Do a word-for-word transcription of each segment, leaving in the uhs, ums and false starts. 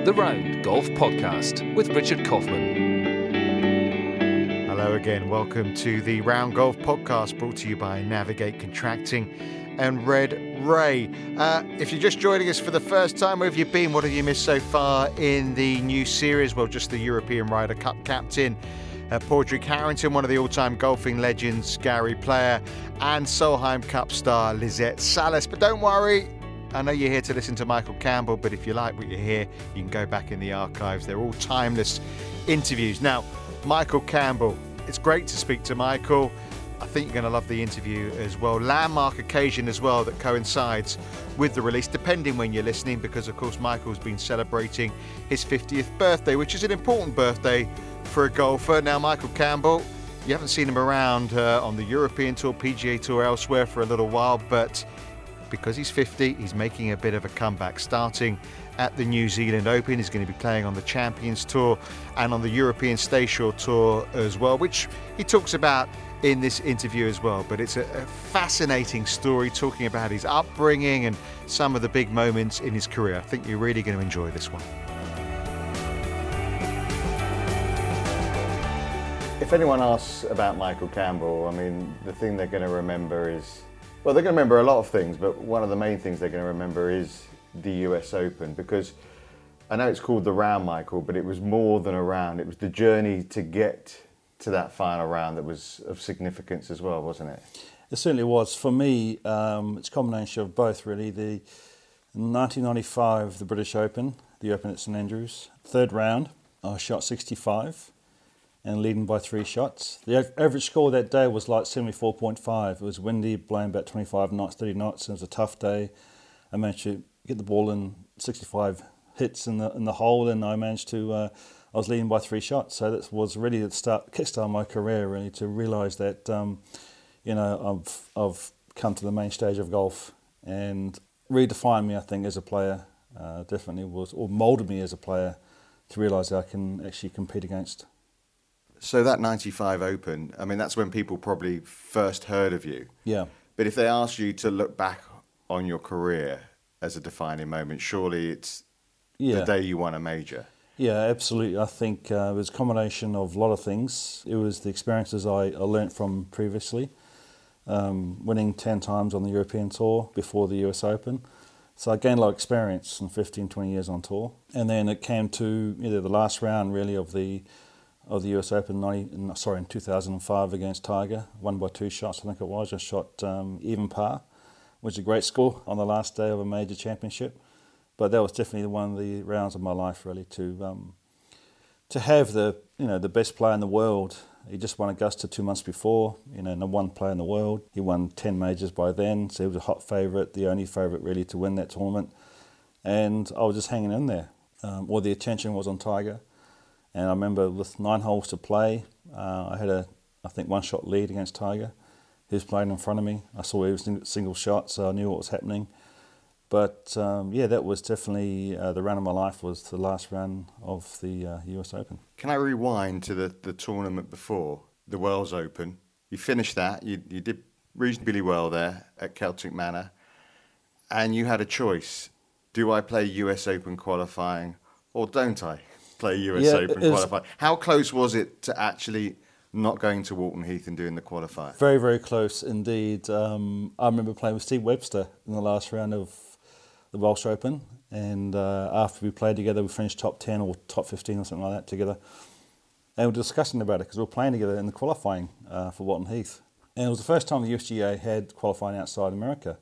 The Round Golf Podcast with Richard Kaufman. Hello again, welcome to the Round Golf Podcast, brought to you by Navigate Contracting and Red Ray. Uh, if you're just joining us for the first time, where have you been? What have you missed so far in the new series? Well, just the European Ryder Cup captain, uh, Padraig Harrington, one of the all-time golfing legends, Gary Player, and Solheim Cup star Lizette Salas. But don't worry, I know you're here to listen to Michael Campbell, but if you like what you hear, you can go back in the archives. They're all timeless interviews. Now, Michael Campbell, it's great to speak to Michael. I think you're going to love the interview as well. Landmark occasion as well that coincides with the release, depending when you're listening, because of course Michael's been celebrating his fiftieth birthday, which is an important birthday for a golfer. Now, Michael Campbell, you haven't seen him around uh, on the European Tour, P G A Tour, elsewhere for a little while, but because he's fifty, he's making a bit of a comeback, starting at the New Zealand Open. He's going to be playing on the Champions Tour and on the European Stayshore Tour as well, which he talks about in this interview as well. But it's a, a fascinating story, talking about his upbringing and some of the big moments in his career. I think you're really going to enjoy this one. If anyone asks about Michael Campbell, I mean, the thing they're going to remember is, well, they're going to remember a lot of things, but one of the main things they're going to remember is the U S Open, because I know it's called the round, Michael, but it was more than a round. It was the journey to get to that final round that was of significance as well, wasn't it? It certainly was. For me, um, it's a combination of both, really. The nineteen ninety-five, the British Open, the Open at St Andrews, third round, I shot sixty-five and leading by three shots. The average score that day was like seventy-four point five. It was windy, blowing about twenty-five knots, thirty knots. It was a tough day. I managed to get the ball in sixty-five hits in the in the hole, and I managed to, uh, I was leading by three shots. So that was really the start, kickstart my career, really, to realise that, um, you know, I've, I've come to the main stage of golf and redefined me, I think, as a player. Uh, definitely was, or moulded me as a player to realise that I can actually compete against. So that ninety-five Open, I mean, that's when people probably first heard of you. Yeah. But if they ask you to look back on your career as a defining moment, surely it's yeah. the day you won a major. Yeah, absolutely. I think uh, it was a combination of a lot of things. It was the experiences I, I learnt from previously, um, winning ten times on the European Tour before the U S Open. So I gained a lot of experience in fifteen, twenty years on tour. And then it came to either the last round, really, of the of the U S Open, ninety, sorry, in two thousand five against Tiger, won by two shots, I think it was. I shot um, even par, which is a great score on the last day of a major championship. But that was definitely one of the rounds of my life, really, to um, to have the you know the best player in the world. He just won Augusta two months before, you know, number one player in the world. He won ten majors by then, so he was a hot favourite, the only favourite really to win that tournament. And I was just hanging in there. Um, all the attention was on Tiger. And I remember with nine holes to play, uh, I had a, I think, one-shot lead against Tiger. He was playing in front of me. I saw he was a single shot, so I knew what was happening. But um, yeah, that was definitely uh, the round of my life. Was the last round of the uh, U S Open. Can I rewind to the, the tournament before, the Wells Open? You finished that. You you did reasonably well there at Celtic Manor, and you had a choice: do I play U S Open qualifying or don't I play U S Yeah, Open was, qualifying? How close was it to actually not going to Walton Heath and doing the qualifier? Very, very close indeed. Um, I remember playing with Steve Webster in the last round of the Welsh Open, and uh, after we played together, we finished top ten or top fifteen or something like that together. And we were discussing about it because we were playing together in the qualifying uh, for Walton Heath. And it was the first time the U S G A had qualifying outside America.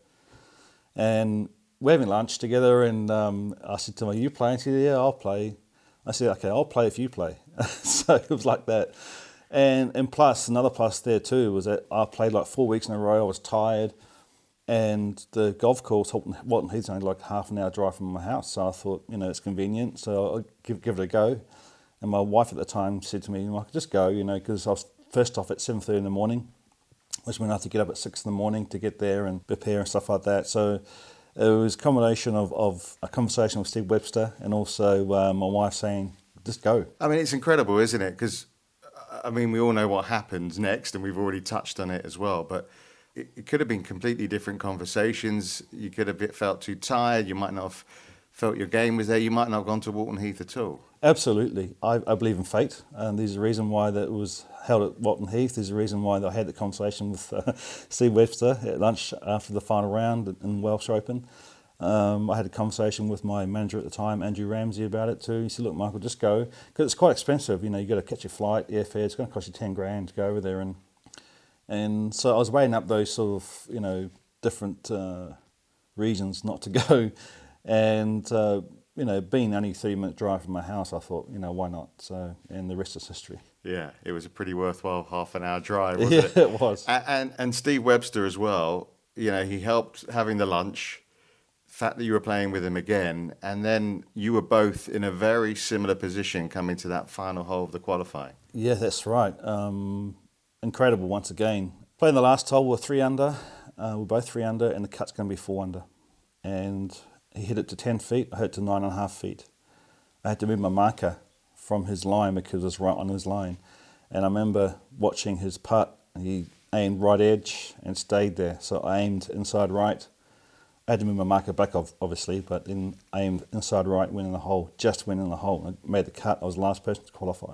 And we're having lunch together, and um, I said to him, "Are you playing?" He said, "Yeah, I'll play." I said, "Okay, I'll play if you play." So it was like that. And and plus, another plus there too was that I played like four weeks in a row. I was tired. And the golf course, Walton Heath's only like half an hour drive from my house. So I thought, you know, it's convenient. So I'll give, give it a go. And my wife at the time said to me, "I could just go, you know, because I was first off at seven thirty in the morning, which meant I had to get up at six in the morning to get there and prepare and stuff like that." So it was a combination of, of a conversation with Steve Webster and also uh, my wife saying, "Just go." I mean, it's incredible, isn't it? Because, I mean, we all know what happens next, and we've already touched on it as well. But it, it could have been completely different conversations. You could have felt too tired. You might not have felt your game was there, you might not have gone to Walton Heath at all. Absolutely. I, I believe in fate, and there's a reason why that was held at Walton Heath. There's a reason why I had the conversation with uh, Steve Webster at lunch after the final round in Welsh Open. Um, I had a conversation with my manager at the time, Andrew Ramsey, about it too. He said, look, Michael, just go, because it's quite expensive. You know, you got to catch your flight, airfare, it's going to cost you ten grand to go over there. And and so I was weighing up those sort of, you know, different uh, reasons not to go. And, uh, you know, being only a thirty minute drive from my house, I thought, you know, why not? So, and the rest is history. Yeah, it was a pretty worthwhile half an hour drive, wasn't yeah, it? it was. And, and, and Steve Webster as well, you know, he helped having the lunch, fact that you were playing with him again, and then you were both in a very similar position coming to that final hole of the qualifying. Yeah, that's right. Um, incredible once again. Playing the last hole, we're three under. Uh, we're both three under, and the cut's going to be four under. And he hit it to ten feet. I hit it to nine and a half feet. I had to move my marker from his line because it was right on his line. And I remember watching his putt. He aimed right edge and stayed there. So I aimed inside right. I had to move my marker back, obviously, but then aimed inside right, went in the hole, just went in the hole. I made the cut. I was the last person to qualify.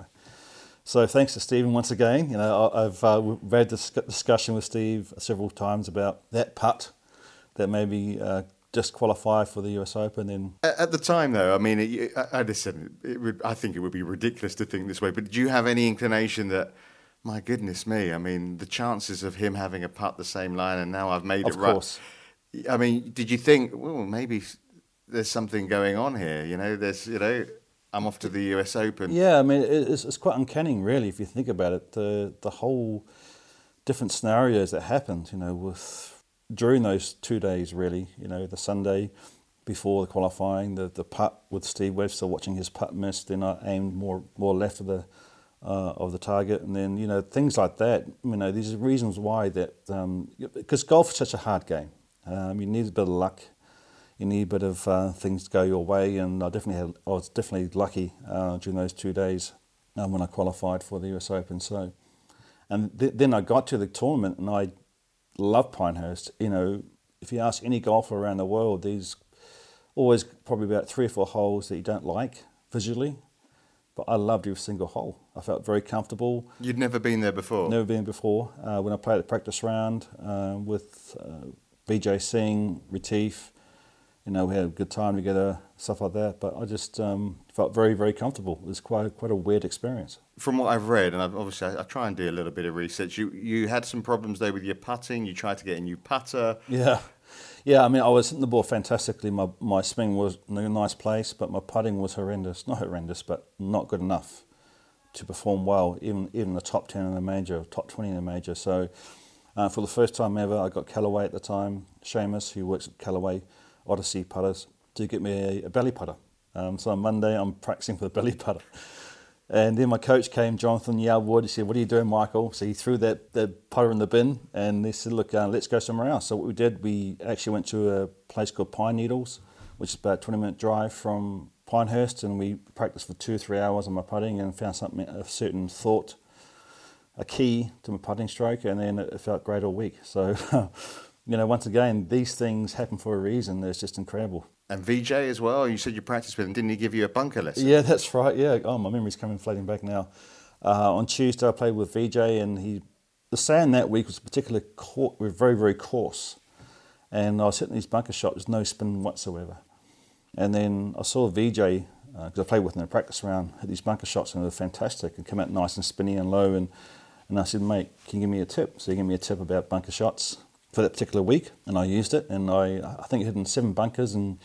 So thanks to Stephen once again. You know, I've uh, we've had this discussion with Steve several times about that putt that maybe uh, just qualify for the U S Open. Then at the time, though, I mean, it, I, I just said it would. I think it would be ridiculous to think this way. But did you have any inclination that, my goodness me, I mean, the chances of him having a putt the same line, and now I've made of it right. course. I mean, did you think, well, maybe there's something going on here? You know, there's, you know, I'm off to the U S Open. Yeah, I mean, it's, it's quite uncanny, really, if you think about it. The the whole different scenarios that happened, you know, with during those two days, really, you know, the Sunday before the qualifying, the, the putt with Steve Webster, watching his putt miss, then I aimed more more left of the uh, of the target, and then, you know, things like that. You know, these are reasons why that, um, because golf is such a hard game. Um, you need a bit of luck. You need a bit of uh, things to go your way, and I definitely had. I was definitely lucky uh, during those two days um, when I qualified for the U S Open. So, and th- then I got to the tournament, and I love Pinehurst. You know, if you ask any golfer around the world, there's always probably about three or four holes that you don't like visually, but I loved every single hole. I felt very comfortable. You'd never been there before? Never been before. Uh, when I played the practice round uh, with uh, Vijay Singh, Retief, you know, we had a good time together, stuff like that. But I just um, felt very, very comfortable. It was quite, a, quite a weird experience. From what I've read, and I've, obviously I, I try and do a little bit of research, you you had some problems there with your putting. You tried to get a new putter. Yeah. Yeah, I mean, I was hitting the ball fantastically. My my swing was in a nice place, but my putting was horrendous. Not horrendous, but not good enough to perform well, even even the top ten in the major, top twenty in the major. So uh, for the first time ever, I got Callaway at the time, Seamus, who works at Callaway Odyssey Putters, to get me a, a belly putter. Um, so on Monday, I'm practicing for the belly putter. And then my coach came, Jonathan Yelwood. He said, "What are you doing, Michael?" So he threw that, that putter in the bin, and they said, "Look, uh, let's go somewhere else." So what we did, we actually went to a place called Pine Needles, which is about a twenty minute drive from Pinehurst, and we practiced for two or three hours on my putting and found something, a certain thought, a key to my putting stroke, and then it felt great all week. So, you know, once again, these things happen for a reason. It's just incredible. And Vijay as well, you said you practiced with him. Didn't he give you a bunker lesson? Yeah, that's right, yeah. Oh, my memory's coming floating back now. Uh, on Tuesday, I played with Vijay, and he, the sand that week was particularly coarse, very, very coarse. And I was hitting these bunker shots, there's no spin whatsoever. And then I saw Vijay, because uh, I played with him in a practice round, hit these bunker shots, and they were fantastic, and come out nice and spinny and low. And, and I said, "Mate, can you give me a tip?" So he gave me a tip about bunker shots for that particular week, and I used it, and I I think I hit in seven bunkers and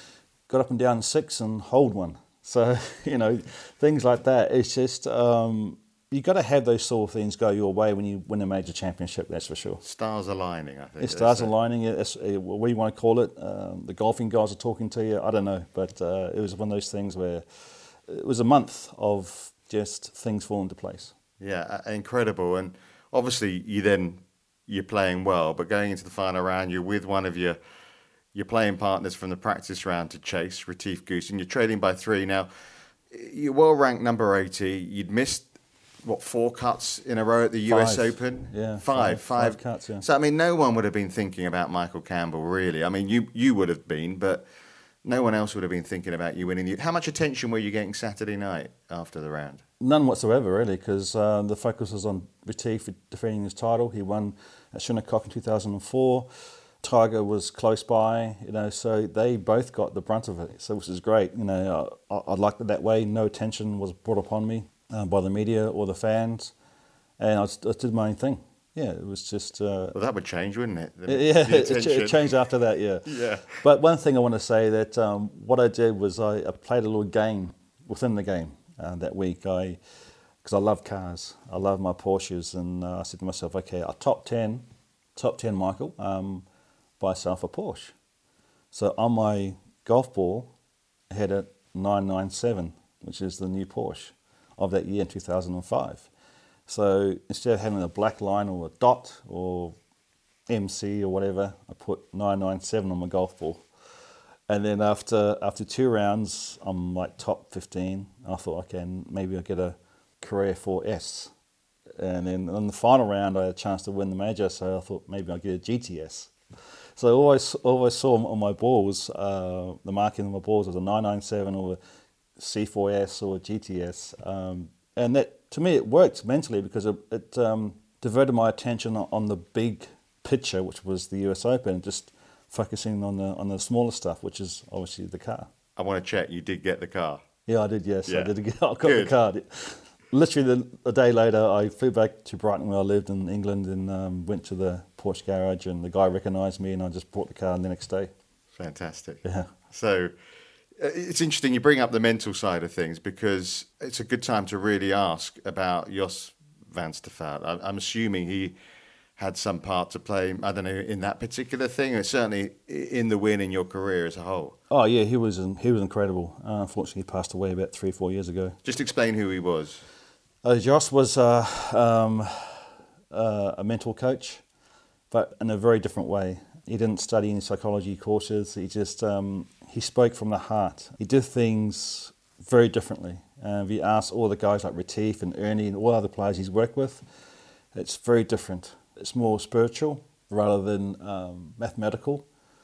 got up and down six and hold one. So, you know, things like that. It's just, um, you got to have those sort of things go your way when you win a major championship, that's for sure. Stars aligning, I think. It's stars aligning, it's, uh, what do you want to call it? Um, the golfing guys are talking to you, I don't know, but uh, it was one of those things where it was a month of just things fall into place. Yeah, incredible. And obviously you then, you're playing well, but going into the final round, you're with one of your your playing partners from the practice round to chase, Retief Goosen, and you're trailing by three. Now, you're well ranked number eighty. You'd missed, what, four cuts in a row at the U S Five. Open? Yeah, five, five, five five cuts, yeah. So, I mean, no one would have been thinking about Michael Campbell, really. I mean, you, you would have been, but No one else would have been thinking about you winning. How much attention were you getting Saturday night after the round? None whatsoever, really, because uh, the focus was on Retief defending his title. He won at Shinnecock in two thousand four. Tiger was close by, you know, so they both got the brunt of it, so which is great. You know, I, I liked it that way. No attention was brought upon me uh, by the media or the fans, and I, just, I did my own thing. Yeah, it was just... Uh, well, that would change, wouldn't it? The, yeah, the it, it changed after that, yeah. Yeah. But one thing I want to say that um, what I did was I, I played a little game within the game uh, that week. I because I love cars. I love my Porsches, and uh, I said to myself, okay, I'll top ten, top ten, Michael, um, buy myself a Porsche. So on my golf ball, I had a nine ninety-seven, which is the new Porsche of that year in two thousand five. So instead of having a black line or a dot or M C or whatever, I put nine ninety-seven on my golf ball. And then after after two rounds, I'm like top fifteen. I thought, okay, maybe I'll get a Carrera four S. And then in the final round, I had a chance to win the major, so I thought maybe I'll get a G T S. So I always, always saw on my balls, uh, the marking on my balls was a nine ninety-seven or a C four S or a G T S. Um, and that, to me, it worked mentally because it, it um, diverted my attention on the big picture, which was the U S Open, just focusing on the on the smaller stuff, which is obviously the car. I want to check, you did get the car? Yeah, I did, yes. Yeah. I did. I got Good. the car. Literally the, a day later, I flew back to Brighton where I lived in England and um, went to the Porsche garage, and the guy recognised me, and I just brought the car the next day. Fantastic. Yeah. So uh, it's interesting you bring up the mental side of things, because it's a good time to really ask about Jos van Stafel. I- I'm assuming he had some part to play, I don't know, in that particular thing, and certainly in the win in your career as a whole. Oh yeah, he was he was incredible. Uh, unfortunately, he passed away about three, four years ago. Just explain who he was. Uh, Jos was uh, um, uh, a mental coach, but in a very different way. He didn't study any psychology courses. He just um, he spoke from the heart. He did things very differently. Uh, if you ask all the guys like Retief and Ernie and all other players he's worked with, it's very different. It's more spiritual rather than um, mathematical.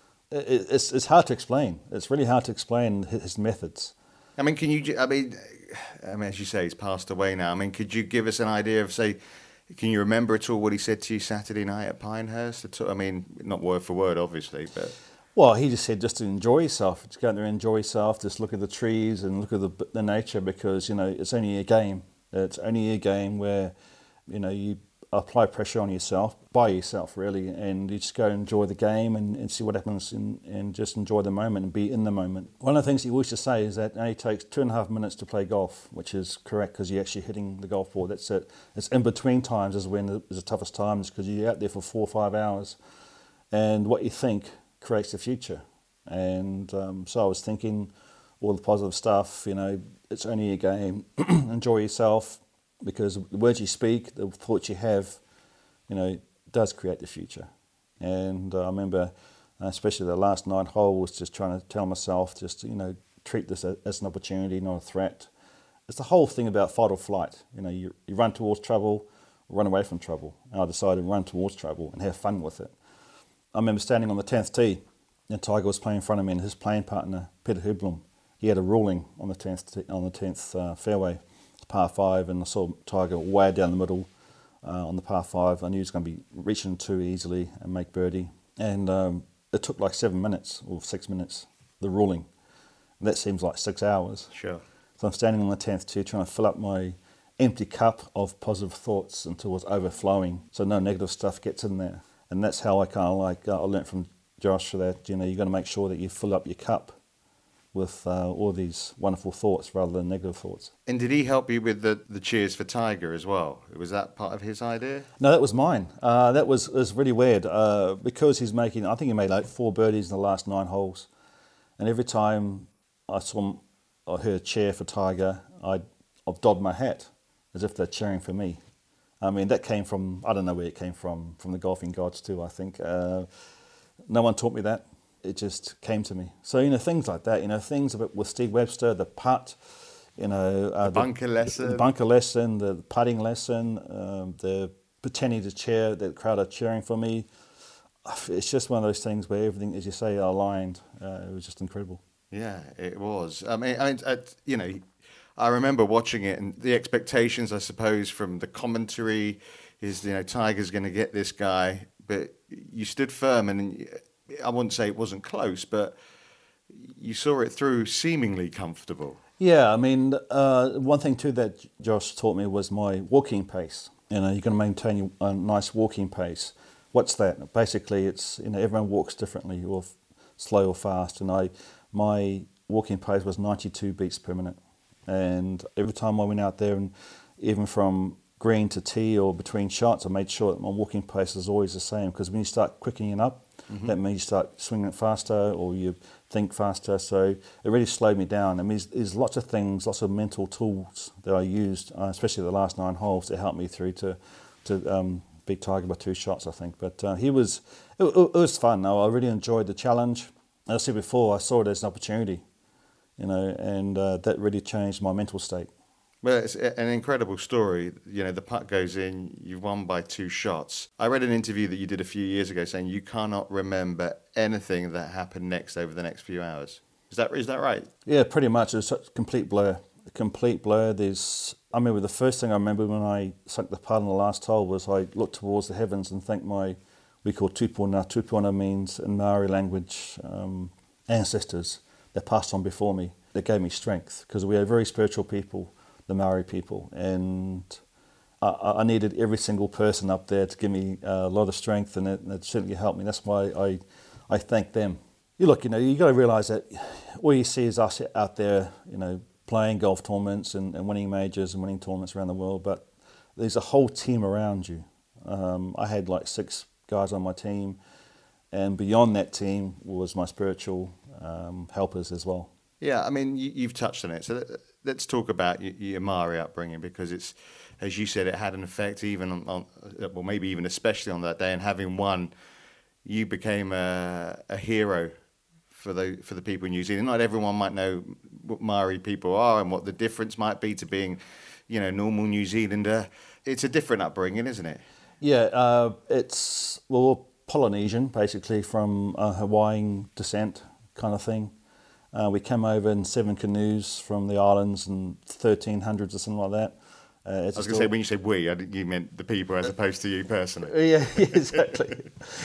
It, it's it's hard to explain. It's really hard to explain his, his methods. I mean, can you, I mean, I mean, as you say, he's passed away now. I mean, could you give us an idea of, say, can you remember at all what he said to you Saturday night at Pinehurst? At all? I mean, not word for word, obviously, but... Well, he just said just to enjoy yourself, just go out there and enjoy yourself, just look at the trees and look at the, the nature, because, you know, it's only a game. It's only a game where, you know, you apply pressure on yourself, by yourself really, and you just go and enjoy the game and, and see what happens and, and just enjoy the moment and be in the moment. One of the things he used to say is that it only takes two and a half minutes to play golf, which is correct because you're actually hitting the golf ball. That's it. It's in between times is when it's the toughest times, because you're out there for four or five hours and what you think creates the future. And um, so I was thinking all the positive stuff, you know, it's only a game, enjoy yourself, because the words you speak, the thoughts you have, you know, does create the future. And uh, I remember, uh, especially the last nine hole, was just trying to tell myself, just, you know, treat this as an opportunity, not a threat. It's the whole thing about fight or flight. You know, you, you run towards trouble, or run away from trouble. And I decided to run towards trouble and have fun with it. I remember standing on the tenth tee, and Tiger was playing in front of me, and his playing partner, Peter Hubblum, he had a ruling on the tenth on the tenth uh, fairway, par five, and I saw Tiger way down the middle uh, on the par five. I knew he was going to be reaching too easily and make birdie. And um, it took like seven minutes or six minutes, the ruling. And that seems like six hours. Sure. So I'm standing on the tenth tee trying to fill up my empty cup of positive thoughts until it's overflowing, so no negative stuff gets in there. And that's how I kind of like, uh, I learnt from Josh that, you know, you've got to make sure that you fill up your cup with uh, all these wonderful thoughts rather than negative thoughts. And did he help you with the, the cheers for Tiger as well? Was that part of his idea? No, that was mine. Uh, that was, was really weird uh, because he's making, I think he made like four birdies in the last nine holes. And every time I saw, I heard a cheer for Tiger, I'd, I'd dodd my hat as if they're cheering for me. I mean, that came from, I don't know where it came from, from the golfing gods too, I think. Uh, no one taught me that. It just came to me. So, you know, things like that, you know, things about, with Steve Webster, the putt, you know. Uh, the bunker the, lesson. The bunker lesson, the putting lesson, um, the pretending to cheer, the crowd are cheering for me. It's just one of those things where everything, as you say, are aligned. Uh, it was just incredible. Yeah, it was. I mean, I mean, uh, you know, I remember watching it, and the expectations, I suppose, from the commentary is, you know, Tiger's going to get this guy, but you stood firm, and I wouldn't say it wasn't close, but you saw it through seemingly comfortable. Yeah, I mean, uh, one thing too that Josh taught me was my walking pace. You know, you're going to maintain a nice walking pace. What's that? Basically, it's, you know, everyone walks differently, or f- slow or fast, and I, my walking pace was ninety-two beats per minute. And every time I went out there, and even from green to tee or between shots, I made sure that my walking pace is always the same, because when you start quickening up, mm-hmm. that means you start swinging it faster, or you think faster. So it really slowed me down. I mean, there's, there's lots of things, lots of mental tools that I used, uh, especially the last nine holes, to help me through to to um, beat Tiger by two shots, I think. But uh, he was, it, it was fun. Though. I really enjoyed the challenge. As I said before, I saw it as an opportunity, you know, and uh, that really changed my mental state. Well, it's an incredible story. You know, the putt goes in, you've won by two shots. I read an interview that you did a few years ago saying you cannot remember anything that happened next over the next few hours. Is that is that right? Yeah, pretty much. It was such a complete blur. A complete blur. There's, I remember the first thing I remember when I sunk the putt on the last hole was I looked towards the heavens and thanked my, we call tupuna. Tupuna means, in Maori language, um, ancestors that passed on before me, that gave me strength, because we are very spiritual people, the Maori people, and I, I needed every single person up there to give me a lot of strength, and it, and it certainly helped me. That's why I, I thank them. You look, you know, you got to realise that all you see is us out there, you know, playing golf tournaments and, and winning majors and winning tournaments around the world, but there's a whole team around you. Um, I had like six guys on my team, and beyond that team was my spiritual um, helpers as well. Yeah, I mean, you, you've touched on it. So let's talk about your, your Maori upbringing, because it's, as you said, it had an effect even on, on, well, maybe even especially on that day. And having won, you became a, a hero for the for the people in New Zealand. Not everyone might know what Maori people are and what the difference might be to being, you know, normal New Zealander. It's a different upbringing, isn't it? Yeah, uh, it's, well, Polynesian, basically, from a Hawaiian descent kind of thing. Uh, we came over in seven canoes from the islands in thirteen hundreds or something like that. Uh, I was going to say, when you said we, I didn't, you meant the people as opposed to you personally. Yeah, exactly.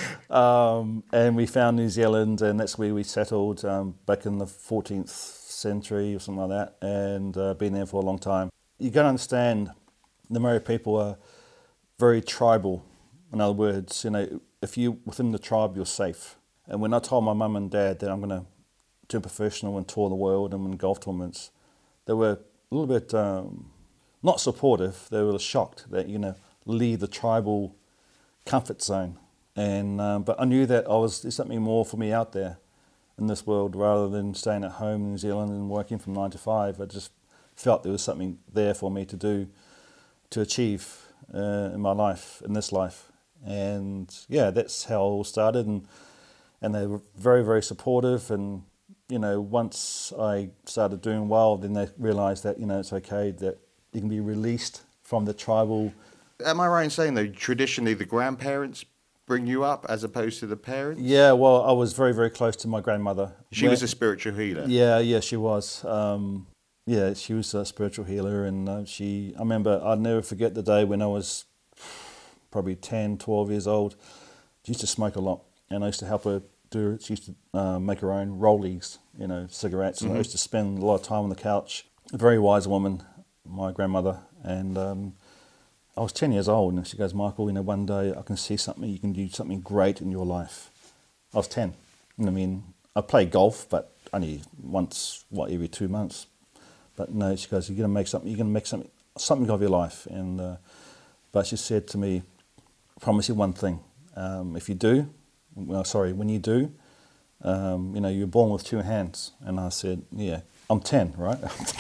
um, and we found New Zealand, and that's where we settled um, back in the fourteenth century or something like that, and uh, been there for a long time. You got to understand, the Maori people are very tribal. In other words, you know, if you're within the tribe, you're safe. And when I told my mum and dad that I'm going to turn professional and tour the world and win golf tournaments, they were a little bit um, not supportive. They were shocked that, you know, leave the tribal comfort zone. And um, but I knew that I was there's something more for me out there in this world, rather than staying at home in New Zealand and working from nine to five. I just felt there was something there for me to do, to achieve uh, in my life, in this life. And yeah, that's how it all started. And and they were very, very supportive. And you know, once I started doing well, then they realised that, you know, it's okay, that you can be released from the tribal. Am I right in saying, though, traditionally the grandparents bring you up as opposed to the parents? Yeah, well, I was very, very close to my grandmother. She was a spiritual healer? Yeah, yeah, she was. Um, yeah, she was a spiritual healer, and uh, she, I remember, I'd never forget the day when I was probably ten, twelve years old. She used to smoke a lot, and I used to help her do, she used to uh, make her own rollies, you know, cigarettes, and mm-hmm. I used to spend a lot of time on the couch. A very wise woman, my grandmother, and um, I was ten years old, and she goes, Michael, you know, one day I can see something, you can do something great in your life. I was ten. I mean, I played golf, but only once, what, every two months. But no, she goes, you're going to make something, you're going to make something, something of your life. And uh, but she said to me, I promise you one thing, um, if you do, well, sorry, when you do, um, you know, you're born with two hands. And I said, yeah, I'm ten, right?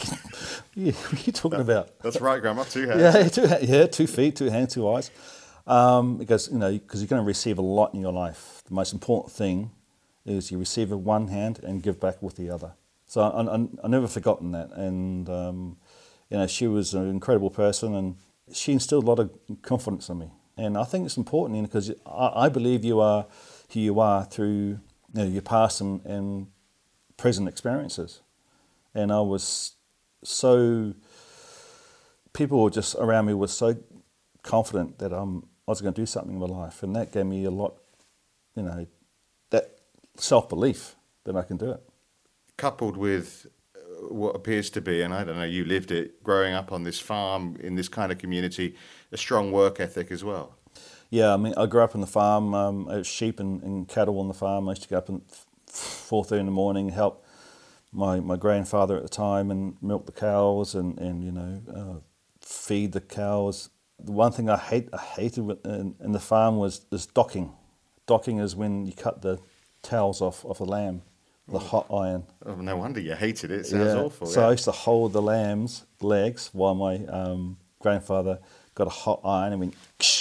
Yeah, what are you talking that, about? That's right, Grandma, two hands. Yeah, two, yeah, two feet, two hands, two eyes. Um, because, you know, because you're going to receive a lot in your life. The most important thing is you receive with one hand and give back with the other. So I, I, I never forgotten that. And, um, you know, she was an incredible person, and she instilled a lot of confidence in me. And I think it's important, you know, because I, I believe you are who you are through, you know, your past and, and present experiences. And I was so, people were just around me were so confident that um, I was going to do something in my life. And that gave me a lot, you know, that self-belief that I can do it. Coupled with what appears to be, and I don't know, you lived it, growing up on this farm in this kind of community, a strong work ethic as well. Yeah, I mean, I grew up on the farm. Um, I had sheep and, and cattle on the farm. I used to get up at four thirty in the morning, help my, my grandfather at the time and milk the cows and, and you know, uh, feed the cows. The one thing I hate I hated in, in the farm was is docking. Docking is when you cut the tails off, off a lamb, the hot iron. Oh, no wonder you hated it. It sounds yeah. awful. So yeah. I used to hold the lamb's legs while my um, grandfather got a hot iron and went,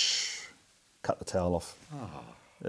cut the tail off. Oh.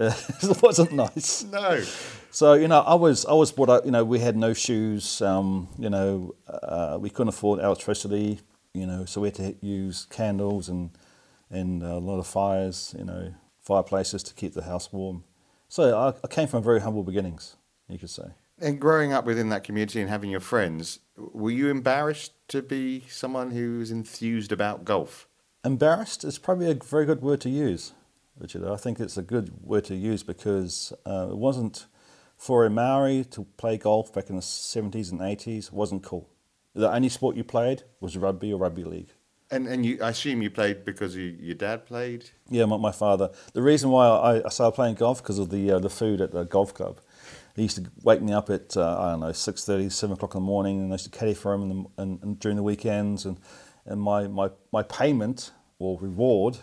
It wasn't nice. No. So, you know, I was I was brought up, you know, we had no shoes, um, you know, uh, we couldn't afford electricity, you know, so we had to use candles and, and a lot of fires, you know, fireplaces to keep the house warm. So I, I came from very humble beginnings, you could say. And growing up within that community and having your friends, were you embarrassed to be someone who was enthused about golf? Embarrassed is probably a very good word to use, Richard. I think it's a good word to use because uh, it wasn't, for a Maori to play golf back in the seventies and eighties, wasn't cool. The only sport you played was rugby or rugby league. And and you, I assume you played because you, your dad played? Yeah, my, my father. The reason why I, I started playing golf because of the uh, the food at the golf club. He used to wake me up at, uh, I don't know, six thirty, seven o'clock in the morning, and I used to caddy for him in the, and, and during the weekends. And, and my, my, my payment or reward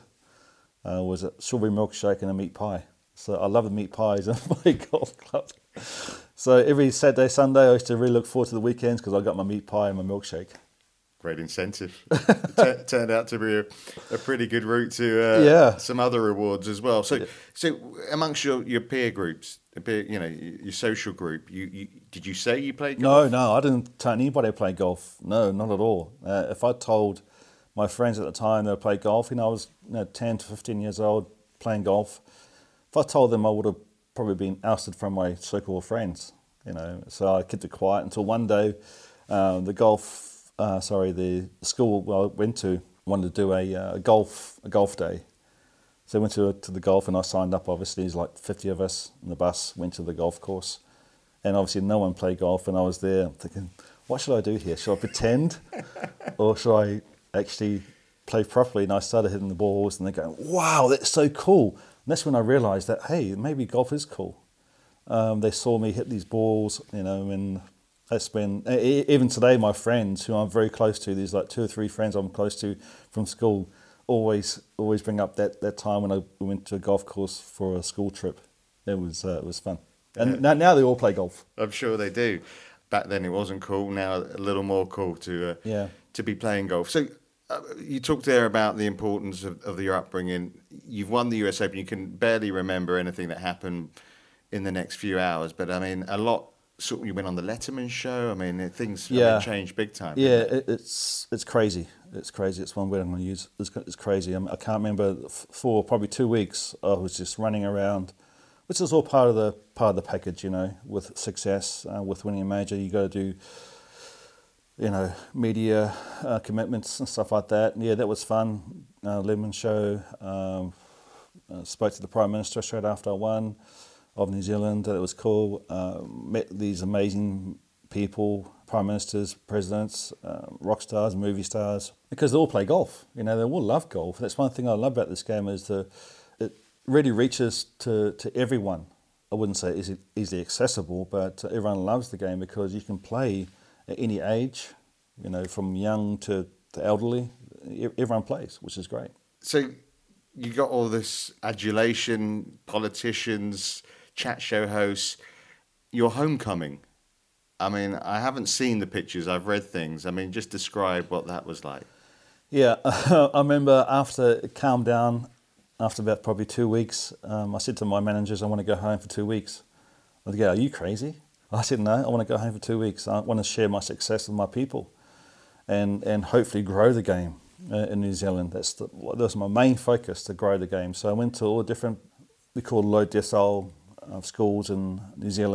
uh, was a strawberry milkshake and a meat pie. So I love the meat pies in my golf club. So every Saturday, Sunday, I used to really look forward to the weekends because I got my meat pie and my milkshake. Great incentive. It t- turned out to be a, a pretty good route to uh, yeah. some other rewards as well. So, yeah. so amongst your, your peer groups, peer, you know, your social group, you, you did you say you played golf? No, no, I didn't tell anybody to play golf. No, not at all. Uh, if I told my friends at the time they would play golf, you know, I was you know, ten to fifteen years old playing golf. If I told them, I would have probably been ousted from my circle of friends, you know. So I kept it quiet until one day um, the golf. Uh, sorry, the school well, I went to wanted to do a, uh, a golf a golf day. So I went to to the golf and I signed up, obviously. There's like fifty of us in the bus, went to the golf course. And obviously no one played golf and I was there I'm thinking, what should I do here? Should I pretend or should I actually play properly? And I started hitting the balls and they're going, wow, that's so cool. And that's when I realised that, hey, maybe golf is cool. Um, they saw me hit these balls, you know, and that's been, even today, my friends who I'm very close to, there's like two or three friends I'm close to from school, always always bring up that, that time when I went to a golf course for a school trip. It was uh, it was fun. And yeah. now, now they all play golf. I'm sure they do. Back then it wasn't cool, now a little more cool to uh, yeah. to be playing golf. So uh, you talked there about the importance of, of your upbringing. You've won the U S Open, you can barely remember anything that happened in the next few hours, but I mean, a lot. So you went on the Letterman show. I mean, things yeah. I mean, changed big time. Yeah, it? it's it's crazy. It's crazy. It's one word I'm going to use. It's, it's crazy. I, mean, I can't remember for probably two weeks. I was just running around, which is all part of the part of the package. You know, with success, uh, with winning a major, you got to do, you know, media uh, commitments and stuff like that. And yeah, that was fun. Uh, Letterman show. Um, uh, spoke to the Prime Minister straight after I won. Of New Zealand, that it was cool. Uh, met these amazing people, prime ministers, presidents, uh, rock stars, movie stars, because they all play golf. You know, they all love golf. That's one thing I love about this game is the it really reaches to, to everyone. I wouldn't say it's easily accessible, but everyone loves the game because you can play at any age. You know, from young to, to elderly, everyone plays, which is great. So you got all this adulation, politicians, chat show hosts, your homecoming. I mean, I haven't seen the pictures, I've read things. I mean, just describe what that was like. Yeah, I remember after it calmed down, after about probably two weeks, um, I said to my managers, I want to go home for two weeks. They go, are you crazy? I said, no, I want to go home for two weeks. I want to share my success with my people and, and hopefully grow the game uh, in New Zealand. That's the, that was my main focus, to grow the game. So I went to all the different, we call low decile, of schools in New Zealand,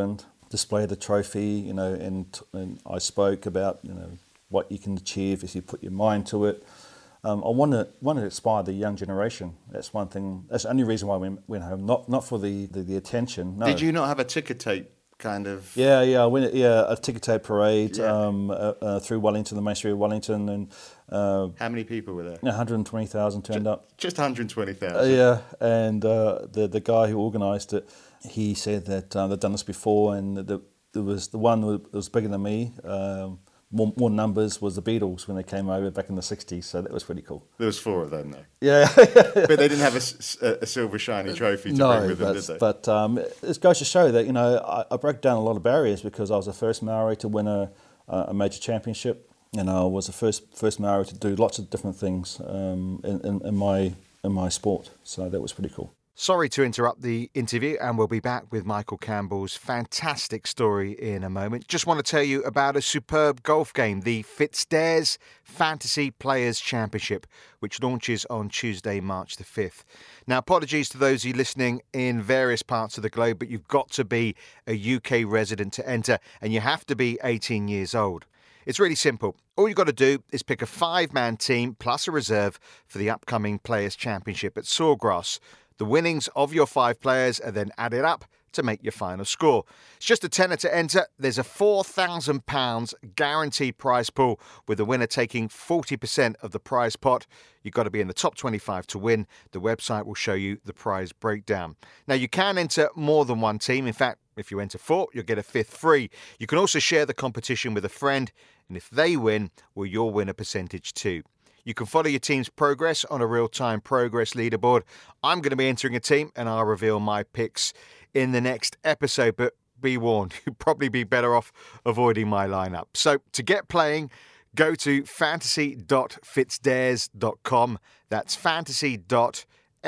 display the trophy, you know, and, and I spoke about, you know, what you can achieve if you put your mind to it. Um, I want to want to inspire the young generation. That's one thing. That's the only reason why we went home. Not not for the, the, the attention. No. Did you not have a ticker tape kind of? Yeah, yeah. I went. Yeah, a ticker tape parade Yeah. um, uh, uh, through Wellington, the main street of Wellington, and uh, How many people were there? one hundred twenty thousand turned up. Just one hundred twenty thousand. Uh, yeah, and uh, the the guy who organised it, he said that uh, they'd done this before, and the, there was the one that was bigger than me. Um, More, more numbers was the Beatles when they came over back in the sixties, so that was pretty cool. There was four of them, though. Yeah. But they didn't have a, s- a silver shiny trophy to no, bring with them, but, did they? but um, it goes to show that, you know, I, I broke down a lot of barriers because I was the first Maori to win a, a major championship, and I was the first first Maori to do lots of different things um, in, in, in my in my sport, so that was pretty cool. Sorry to interrupt the interview, and we'll be back with Michael Campbell's fantastic story in a moment. Just want to tell you about a superb golf game, the FitzDares Fantasy Players Championship, which launches on Tuesday, March the fifth. Now, apologies to those of you listening in various parts of the globe, but you've got to be a U K resident to enter, and you have to be eighteen years old. It's really simple. All you've got to do is pick a five-man team plus a reserve for the upcoming Players' Championship at Sawgrass. The winnings of your five players are then added up to make your final score. It's just a tenner to enter. There's a four thousand pounds guaranteed prize pool, with the winner taking forty percent of the prize pot. You've got to be in the top twenty-five to win. The website will show you the prize breakdown. Now, you can enter more than one team. In fact, if you enter four, you'll get a fifth free. You can also share the competition with a friend, and if they win, well, you'll win a percentage too. You can follow your team's progress on a real-time progress leaderboard. I'm going to be entering a team, and I'll reveal my picks in the next episode, but be warned, you'd probably be better off avoiding my lineup. So to get playing, go to fantasy dot fitzdares dot com. That's fantasy dot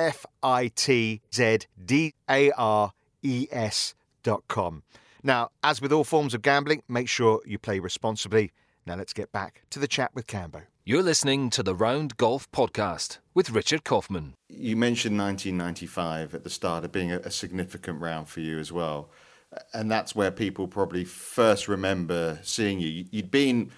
fitzdares dot com. Now, as with all forms of gambling, make sure you play responsibly. Now let's get back to the chat with Cambo. You're listening to the Round Golf Podcast with Richard Kaufman. You mentioned nineteen ninety-five at the start of being a, a significant round for you as well. And that's where people probably first remember seeing you. You'd been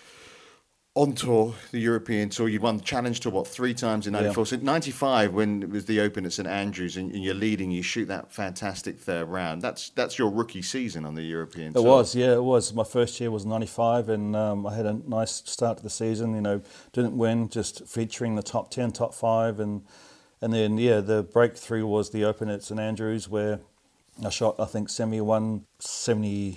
on tour, the European Tour. You'd won the Challenge Tour, what, three times in ninety-four. Yeah. So ninety-five, when it was the Open at St Andrews, and, and you're leading, you shoot that fantastic third round. That's that's your rookie season on the European Tour. It was, yeah, it was. My first year was ninety-five, and um, I had a nice start to the season. You know, didn't win, just featuring the top ten, top five, and and then yeah, the breakthrough was the Open at St Andrews, where I shot, I think, seventy-one, seventy,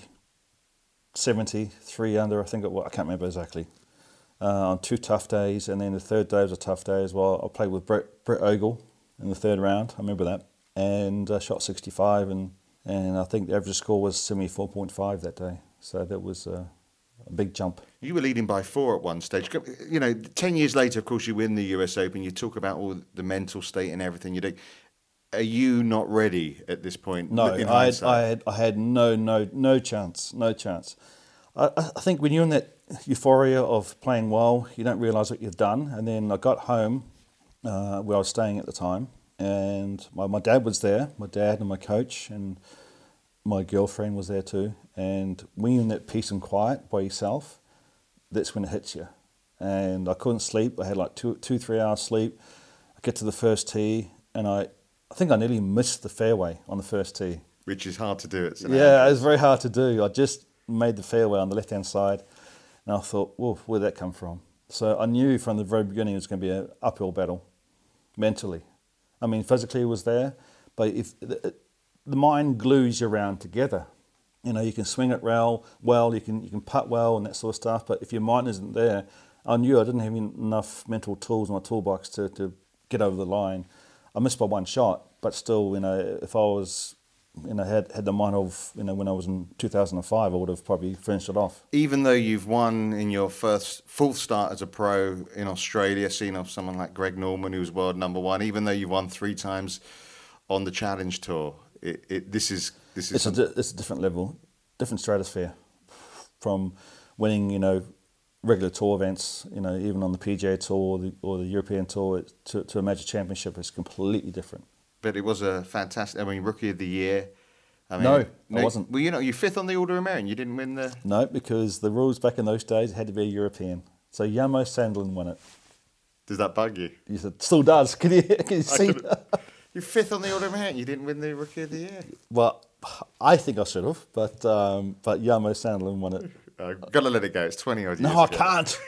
seventy, three under. I think it was. I can't remember exactly. Uh, on two tough days, and then the third day was a tough day as well. I played with Brett, Brett Ogle in the third round, I remember that, and uh, shot sixty-five, and, and I think the average score was seventy-four point five that day, so that was uh, a big jump. You were leading by four at one stage. You know, ten years later, of course, you win the U S Open, you talk about all the mental state and everything you do. Are you not ready at this point? No, I had, I had I had no no no chance, no chance. I, I think when you're in that euphoria of playing well, you don't realise what you've done. And then I got home, uh, where I was staying at the time, and my, my dad was there, my dad and my coach, and my girlfriend was there too. And when you're in that peace and quiet by yourself, that's when it hits you. And I couldn't sleep. I had like two, two, three hours sleep. I get to the first tee, and I, I think I nearly missed the fairway on the first tee. Which is hard to do at St Yeah, it was very hard to do. I just made the fairway on the left-hand side, and I thought, whoa, where'd that come from? So I knew from the very beginning it was going to be an uphill battle, mentally. I mean, physically it was there, but if the, the mind glues you around together. You know, you can swing it well, well, you can you can putt well and that sort of stuff, but if your mind isn't there, I knew I didn't have enough mental tools in my toolbox to, to get over the line. I missed by one shot, but still, you know, if I was... You know, had had the mind of, you know, when I was in two thousand five, I would have probably finished it off. Even though you've won in your first full start as a pro in Australia, seen off someone like Greg Norman, who was world number one, even though you've won three times on the Challenge Tour, it, it, this is... this is. It's a, it's a different level, different stratosphere from winning, you know, regular tour events, you know, even on the P G A Tour or the, or the European Tour, it, to, to a major championship is completely different. But it was a fantastic, I mean, Rookie of the Year, I mean, No, I wasn't. Well, you know, you're fifth on the Order of Merit. You didn't win the. No, because the rules back in those days had to be a European. So Jarmo Sandelin won it. Does that bug you? He said, still does. Can you, can you see? You're fifth on the Order of Merit. You didn't win the Rookie of the Year. Well, I think I should have, but um, but Jarmo Sandelin won it. I've got to let it go. It's twenty odd years No, I ago. can't.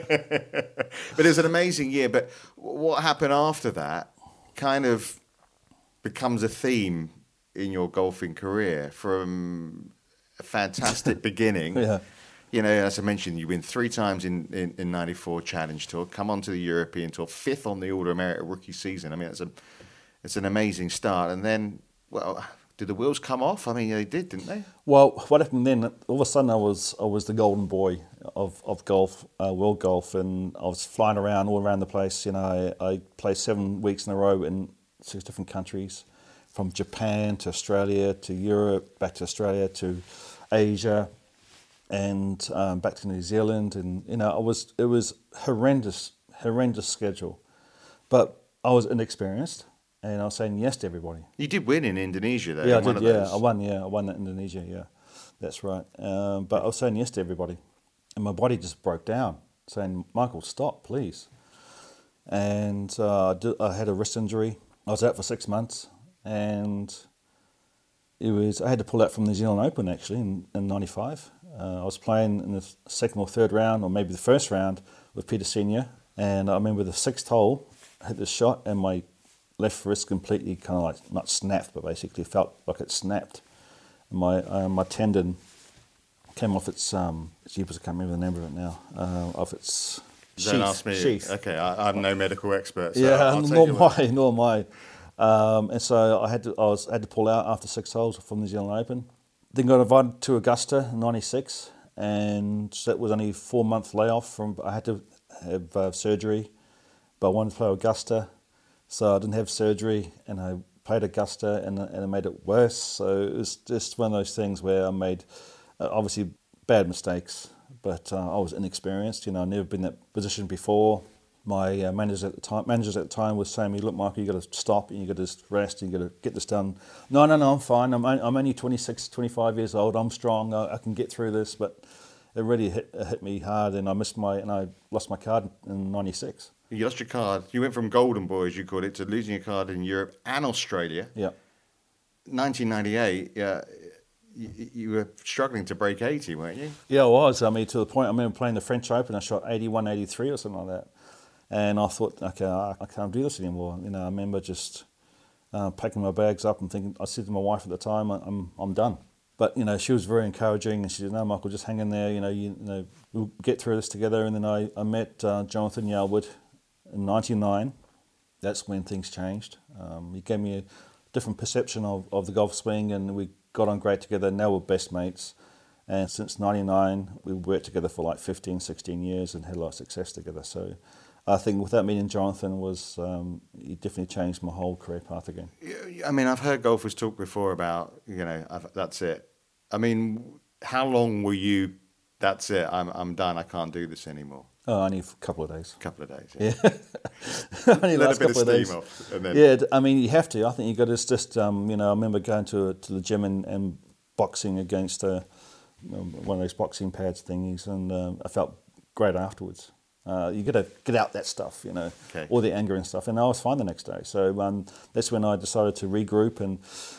But it was an amazing year. But what happened after that kind of becomes a theme in your golfing career, from a fantastic beginning. Yeah. You know, as I mentioned, you win three times in, in, in ninety-four Challenge Tour, come on to the European Tour, fifth on the Order of Merit rookie season. I mean, it's a it's an amazing start. And then, well, did the wheels come off? I mean, they did, didn't they? Well, what happened then? All of a sudden, I was I was the golden boy of of golf, uh, world golf, and I was flying around all around the place. You know, I, I played seven weeks in a row in six different countries, from Japan to Australia to Europe, back to Australia to Asia, and um, back to New Zealand. And you know, I was it was horrendous, horrendous schedule, but I was inexperienced. And I was saying yes to everybody. You did win in Indonesia, though. Yeah, I in one did. of Yeah, those. I won. Yeah, I won at Indonesia. Yeah, that's right. Um, but I was saying yes to everybody, and my body just broke down, saying, "Michael, stop, please." And uh, I, did, I had a wrist injury. I was out for six months, and it was I had to pull out from the New Zealand Open actually in in ninety-five. Uh, I was playing in the second or third round, or maybe the first round, with Peter Senior, and I remember the sixth hole, I hit the shot, and my left wrist completely kind of like, not snapped, but basically felt like it snapped. And my uh, my tendon came off its, um, jeepers, I can't remember the name of it now, uh, off its Don't sheath. ask me. sheath. Okay, I, I'm no medical expert. So Yeah, I'll take nor your am word. I, nor am I. Um, and so I had to I was had to pull out after six holes from the New Zealand Open. Then got invited to Augusta in ninety-six, and that was only a four month layoff from. I had to have uh, surgery, but I wanted to play Augusta. So I didn't have surgery, and I played Augusta, and and it made it worse. So it was just one of those things where I made, uh, obviously, bad mistakes. But uh, I was inexperienced. You know, I'd never been in that position before. My uh, managers at the time, managers at the time, were saying to me, "Look, Michael, you got to stop, and you got to rest, and you got to get this done." No, no, no, I'm fine. I'm only, I'm only twenty-six, twenty-five years old. I'm strong. I, I can get through this. But it really hit, it hit me hard, and I missed my and I lost my card in ninety-six. You lost your card. You went from golden boy, as you called it, to losing your card in Europe and Australia. Yeah. nineteen ninety-eight, yeah, you, you were struggling to break eighty, weren't you? Yeah, I was. I mean, to the point, I remember playing the French Open, I shot eighty-one, eighty-three or something like that. And I thought, okay, I, I can't do this anymore. You know, I remember just uh, packing my bags up and thinking, I said to my wife at the time, I'm I'm done. But, you know, she was very encouraging, and she said, no, Michael, just hang in there, you know, you, you know, we'll get through this together. And then I, I met uh, Jonathan Yalwood in ninety-nine. That's when things changed. Um, he gave me a different perception of, of the golf swing, and we got on great together. Now we're best mates. And since ninety-nine, we worked together for like fifteen, sixteen years and had a lot of success together. So I think without meeting Jonathan, was um, he definitely changed my whole career path again. I mean, I've heard golfers talk before about, you know, I've, that's it. I mean, how long were you, that's it, I'm I'm done, I can't do this anymore? Oh, only for a couple of days. A couple of days, yeah. Yeah, only Let last a bit of couple of days. steam off. And then, Yeah, I mean, you have to. I think you got to just, um, you know, I remember going to to the gym and, and boxing against a, one of those boxing pads thingies, and um, I felt great afterwards. Uh, you got to get out that stuff, you know, Okay. all the anger and stuff. And I was fine the next day. So um, that's when I decided to regroup and,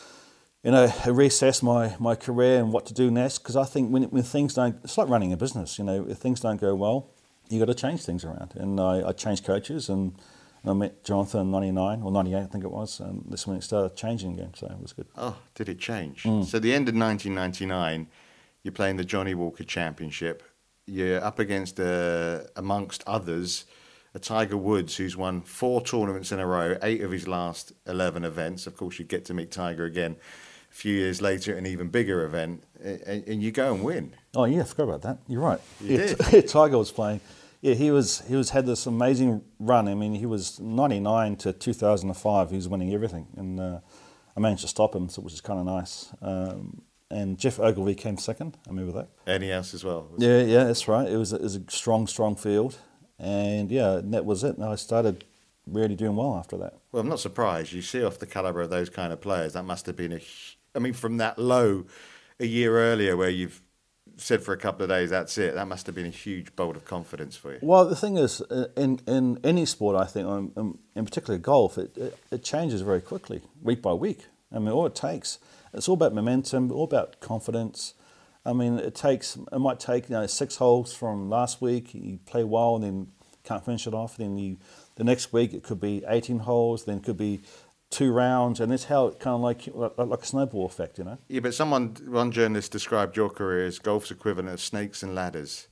you know, reassess my, my career and what to do next. Because I think when when things don't, it's like running a business. You know, if things don't go well, you got to change things around. And I, I changed coaches, and I met Jonathan in ninety-nine or ninety-eight, I think it was. And that's when it started changing again. So it was good. oh, did it change? Mm. So the end of nineteen ninety-nine, you're playing the Johnny Walker Championship. You're up against, uh, amongst others, a Tiger Woods who's won four tournaments in a row, eight of his last eleven events. Of course, you get to meet Tiger again a few years later at an even bigger event, and, and you go and win. Oh yeah, I forgot about that. You're right. You yeah, did. Tiger was playing. Yeah, he was. He was had this amazing run. I mean, he was ninety-nine to two thousand five. He was winning everything, and uh, I managed to stop him, so which is kind of nice. Um, and Jeff Ogilvy came second. I remember that. Any else as well? Was Yeah, yeah, that's right. It was it was a strong, strong field, and yeah, and that was it. And I started really doing well after that. Well, I'm not surprised. You see off the calibre of those kind of players, that must have been a, I mean, from that low a year earlier where you've said for a couple of days, that's it, that must have been a huge bolt of confidence for you. Well, the thing is, in, in any sport, I think, um, in particular golf, it, it, it changes very quickly, week by week. I mean, all it takes, it's all about momentum, all about confidence. I mean, it takes, it might take, you know, six holes from last week, you play well and then can't finish it off. Then you, the next week it could be eighteen holes, then it could be two rounds, and it's how it kind of like like a snowball effect, you know. Yeah, but someone, one journalist described your career as golf's equivalent of snakes and ladders.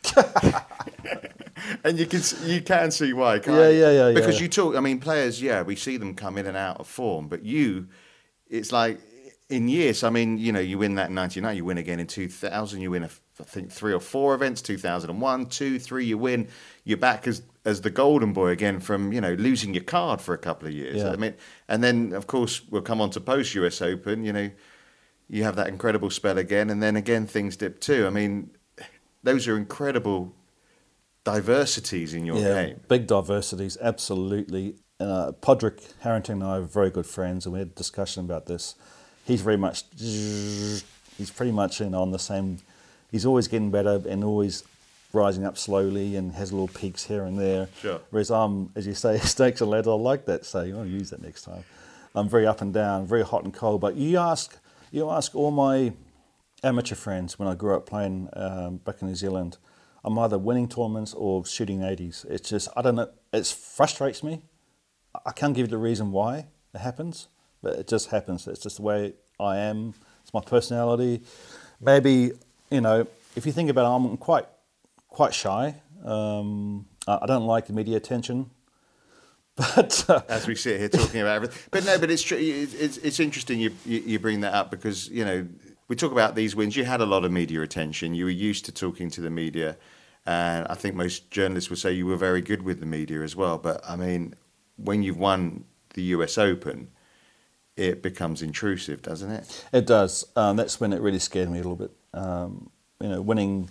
And you can you can see why, can't yeah, you? Yeah, yeah, yeah. Because yeah. you talk, I mean, players, yeah, we see them come in and out of form, but you, it's like in years. I mean, you know, you win that in ninety-nine, you win again in two thousand, you win, a, I think, three or four events, two thousand one, two, three, you win. You're back as as the golden boy again from, you know, losing your card for a couple of years. Yeah. I mean, and then, of course, we'll come on to post-U S Open, you know, you have that incredible spell again, and then again things dip too. I mean, those are incredible diversities in your yeah, game. Big diversities, absolutely. Uh, Podrick Harrington and I are very good friends, and we had a discussion about this. He's very much, he's pretty much, you know, on the same, he's always getting better and always rising up slowly and has little peaks here and there. Sure. Whereas I'm, as you say, snakes and ladders, I like that saying, I'll use that next time. I'm very up and down, very hot and cold, but you ask, you ask all my amateur friends when I grew up playing um, back in New Zealand, I'm either winning tournaments or shooting eighties. It's just, I don't know, it frustrates me. I can't give you the reason why it happens, but it just happens. It's just the way I am. It's my personality. Maybe, you know, if you think about it, I'm quite quite shy. Um, I don't like the media attention. But uh, as we sit here talking about everything, but no, but it's true. It's it's interesting you, you you bring that up because, you know, we talk about these wins. You had a lot of media attention. You were used to talking to the media, and I think most journalists would say you were very good with the media as well. But I mean, when you've won the U S Open, it becomes intrusive, doesn't it? It does. Um, that's when it really scared me a little bit. Um, you know, winning.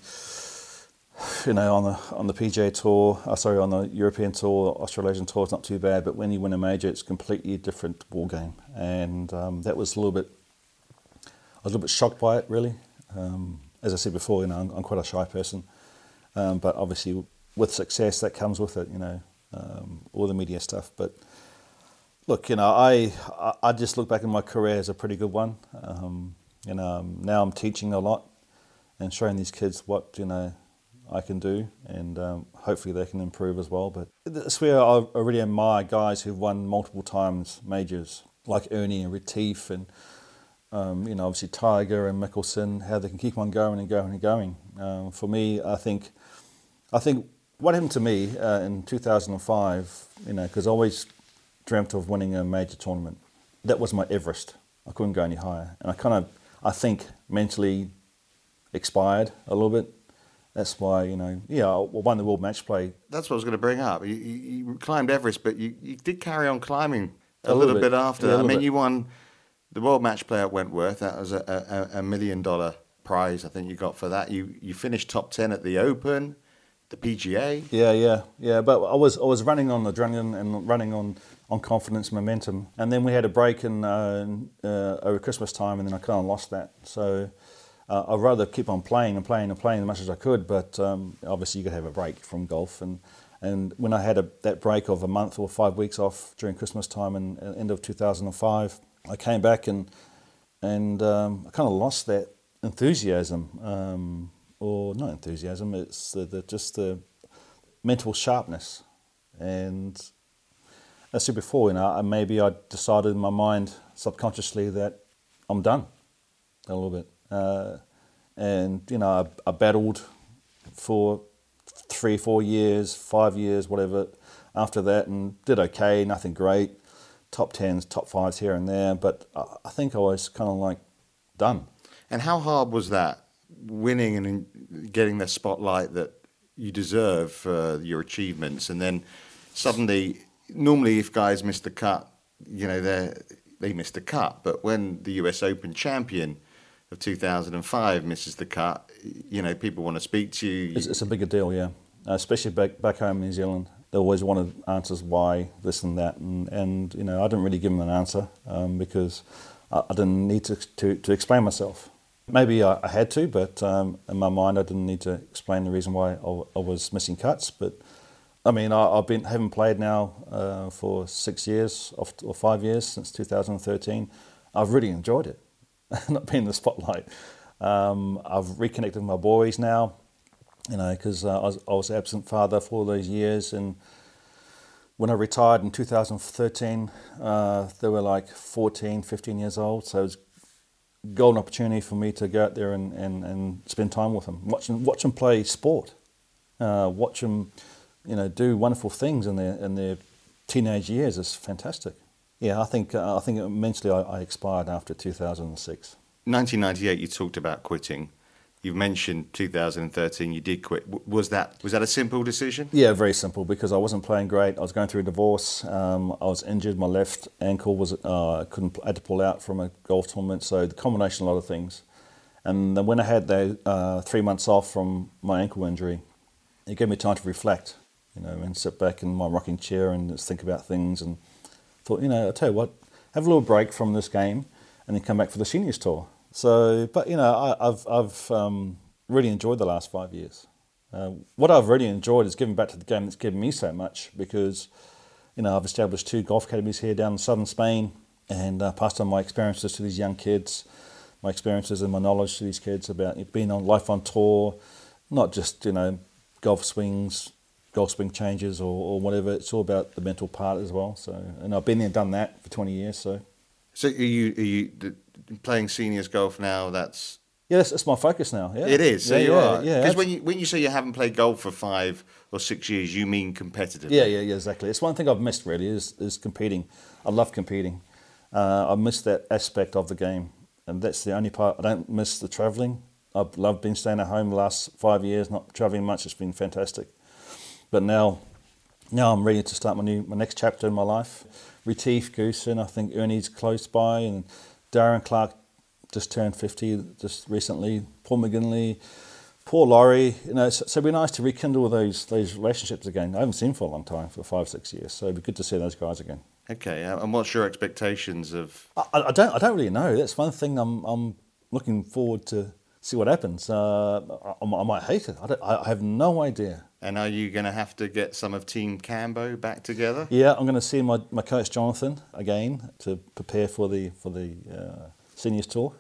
You know, on the on the P G A Tour, uh, sorry, on the European Tour, Australasian Tour, it's not too bad. But when you win a major, it's a completely different ball game, and um, that was a little bit. I was a little bit shocked by it, really. Um, as I said before, you know, I'm, I'm quite a shy person, um, but obviously with success that comes with it. You know, um, all the media stuff. But look, you know, I I just look back in my career as a pretty good one. Um, you know, now I'm teaching a lot and showing these kids what you know. I can do, and um, hopefully they can improve as well. But that's where I really admire guys who've won multiple times majors, like Ernie and Retief, and um, you know, obviously Tiger and Mickelson, how they can keep on going and going and going. Um, for me, I think, I think what happened to me uh, in two thousand five, you know, because I always dreamt of winning a major tournament. That was my Everest. I couldn't go any higher, and I kind of, I think, mentally expired a little bit. That's why, you know, yeah, I won the World Match Play. That's what I was going to bring up. You, you, you climbed Everest, but you, you did carry on climbing a, a little, little bit, bit after yeah, that. I mean, bit. you won the World Match Play at Wentworth. That was a, a, a million dollar prize, I think you got for that. You you finished top ten at the Open, the P G A. Yeah, yeah, yeah. But I was I was running on adrenaline and running on, on confidence, momentum, and then we had a break in uh, uh, over Christmas time, and then I kind of lost that. So. Uh, I'd rather keep on playing and playing and playing as much as I could, but um, obviously you got to have a break from golf. And, and when I had a, that break of a month or five weeks off during Christmas time and uh, end of two thousand five, I came back and and um, I kind of lost that enthusiasm, um, or not enthusiasm. It's the, the, just the mental sharpness. And as I said before, you know, maybe I decided in my mind subconsciously that I'm done a little bit. Uh, and, you know, I, I battled for three, four years, five years, whatever, after that, and did okay, nothing great, top tens, top fives here and there, but I, I think I was kind of like done. And how hard was that, winning and getting the spotlight that you deserve for your achievements, and then suddenly, normally if guys miss the cut, you know, they they miss the cut, but when the U S Open champion of two thousand five misses the cut, you know, people want to speak to you. It's, it's a bigger deal, yeah. Uh, especially back back home in New Zealand. They always wanted answers why, this and that. And, and you know, I didn't really give them an answer um, because I, I didn't need to, to, to explain myself. Maybe I, I had to, but um, in my mind I didn't need to explain the reason why I, I was missing cuts. But I mean, I, I've been haven't played now uh, for six years or five years since two thousand thirteen. I've really enjoyed it, not being in the spotlight. Um, I've reconnected with my boys now, you know, because uh, I, was, I was absent father for all those years. And when I retired in two thousand thirteen, uh, they were like fourteen, fifteen years old. So it was a golden opportunity for me to go out there and, and, and spend time with them, watch them, watch them play sport, uh, watch them, you know, do wonderful things in their in their teenage years. Is fantastic. Yeah, I think uh, I think mentally I, I expired after two thousand six. nineteen ninety-eight, you talked about quitting. You've mentioned two thousand thirteen, you did quit. Was that was that a simple decision? Yeah, very simple, because I wasn't playing great. I was going through a divorce. Um, I was injured. My left ankle was uh, couldn't I had to pull out from a golf tournament. So the combination of a lot of things. And then when I had the uh, three months off from my ankle injury, it gave me time to reflect, you know, and sit back in my rocking chair and just think about things. And thought, you know, I'll tell you what, have a little break from this game, and then come back for the seniors tour. So, but you know, I, I've I've um, really enjoyed the last five years. Uh, what I've really enjoyed is giving back to the game that's given me so much, because, you know, I've established two golf academies here down in southern Spain, and uh, passed on my experiences to these young kids, my experiences and my knowledge to these kids about being on life on tour, not just, you know, golf swings, golf swing changes or, or whatever. It's all about the mental part as well. So, and I've been there and done that for twenty years. So, so are you are you playing seniors golf now? That's yeah, that's, that's my focus now. Yeah, it is. So yeah, you yeah, are. yeah. Because when you when you say you haven't played golf for five or six years, you mean competitively. Yeah, yeah, yeah, exactly. It's one thing I've missed really is is competing. I love competing. Uh, I miss that aspect of the game, and that's the only part. I don't miss the travelling. I've loved being staying at home the last five years, not travelling much. It's been fantastic. But now, now I'm ready to start my new my next chapter in my life. Retief, Goosen, I think Ernie's close by, and Darren Clark just turned fifty just recently. Paul McGinley, Paul Laurie. You know, so, so it'd be nice to rekindle those those relationships again. I haven't seen for a long time, for five six years. So it'd be good to see those guys again. Okay, and what's your expectations of? I, I don't I don't really know. That's one thing I'm I'm looking forward to see what happens. Uh, I, I might hate it. I, don't, I have no idea. And are you going to have to get some of Team Cambo back together? Yeah, I'm going to see my, my coach Jonathan again to prepare for the for the uh, seniors tour.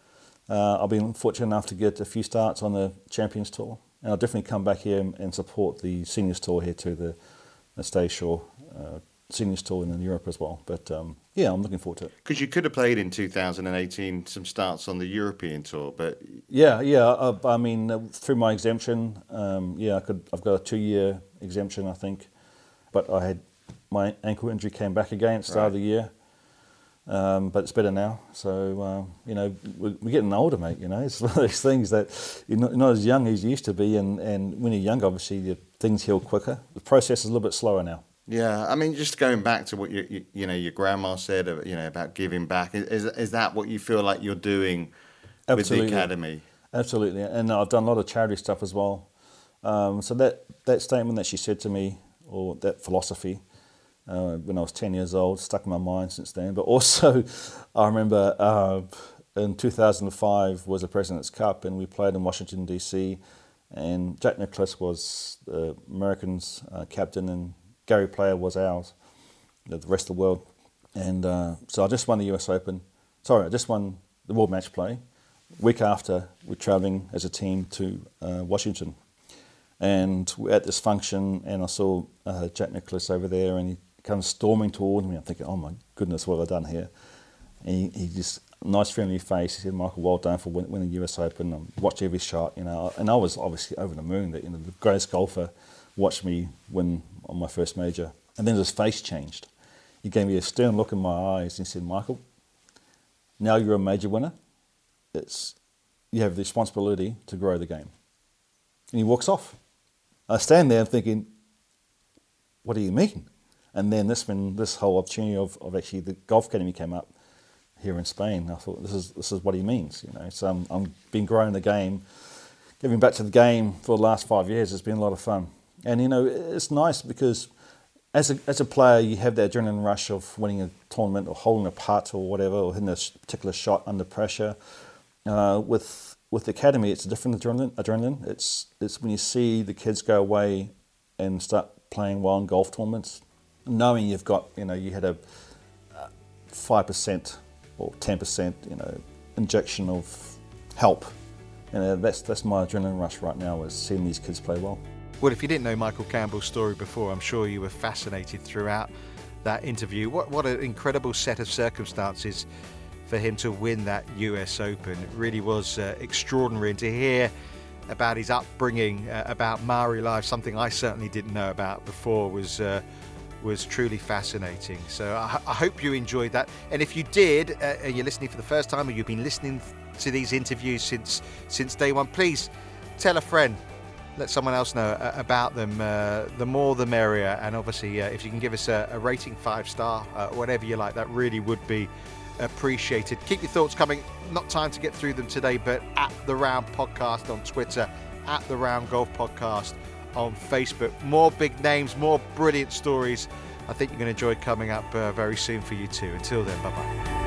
Uh, I've been fortunate enough to get a few starts on the Champions Tour, and I'll definitely come back here and, and support the seniors tour here to the, the Stay Shore uh, seniors tour in Europe as well. But um, yeah, I'm looking forward to it. Because you could have played in two thousand eighteen some starts on the European tour, but yeah, yeah. I, I mean, uh, through my exemption, um, yeah, I could. I've got a two-year exemption, I think, but I had my ankle injury came back again at the start right. of the year. Um, but it's better now. So uh, you know, we're, we're getting older, mate. You know, it's one of those things that you're not, you're not as young as you used to be, and, and when you're young, obviously, your things heal quicker. The process is a little bit slower now. Yeah, I mean, just going back to what you you, you know your grandma said, you know, about giving back. Is is that what you feel like you're doing Absolutely. with the academy? Absolutely, and I've done a lot of charity stuff as well. Um, so that that statement that she said to me, or that philosophy, uh, when I was ten years old, stuck in my mind since then. But also, I remember uh, in two thousand five was the President's Cup, and we played in Washington D C, and Jack Nicklaus was the Americans' uh, captain, and Gary Player was ours, the rest of the world. And uh, so I just won the U S Open. Sorry, I just won the World Match Play. Week after, we're travelling as a team to uh, Washington. And we're at this function, and I saw uh, Jack Nicklaus over there, and he comes storming towards me. I'm thinking, oh my goodness, what have I done here? And he, he just, nice friendly face. He said, Michael, well done for win- winning the U S Open. I watched every shot, you know. And I was obviously over the moon that, you know, the greatest golfer watched me win on my first major. And then his face changed. He gave me a stern look in my eyes and he said, Michael, now you're a major winner. It's you have the responsibility to grow the game. And he walks off. I stand there thinking, what do you mean? And then this when this whole opportunity of, of actually the Golf Academy came up here in Spain. I thought, this is this is what he means. You know, so I'm, I'm been growing the game, giving back to the game for the last five years. It's been a lot of fun. And, you know, it's nice because as a as a player, you have that adrenaline rush of winning a tournament or holding a putt or whatever, or hitting a particular shot under pressure. Uh, with with the academy, it's a different adrenaline. Adrenaline. It's it's when you see the kids go away and start playing well in golf tournaments, knowing you've got, you know, you had a five percent or ten percent, you know, injection of help. You know, that's that's my adrenaline rush right now, is seeing these kids play well. Well, if you didn't know Michael Campbell's story before, I'm sure you were fascinated throughout that interview. What what an incredible set of circumstances for him to win that U S Open. It really was uh, extraordinary. And to hear about his upbringing, uh, about Maori life, something I certainly didn't know about before, was uh, was truly fascinating. So I, I hope you enjoyed that. And if you did, uh, and you're listening for the first time, or you've been listening to these interviews since since day one, please tell a friend. Let someone else know uh, about them. Uh, the more the merrier. And obviously, uh, if you can give us a, a rating, five star, uh, whatever you like, that really would be appreciated. Keep your thoughts coming. Not time to get through them today, but at The Round Podcast on Twitter, at The Round Golf Podcast on Facebook. More big names, more brilliant stories. I think you're going to enjoy coming up uh, very soon for you too. Until then, bye-bye.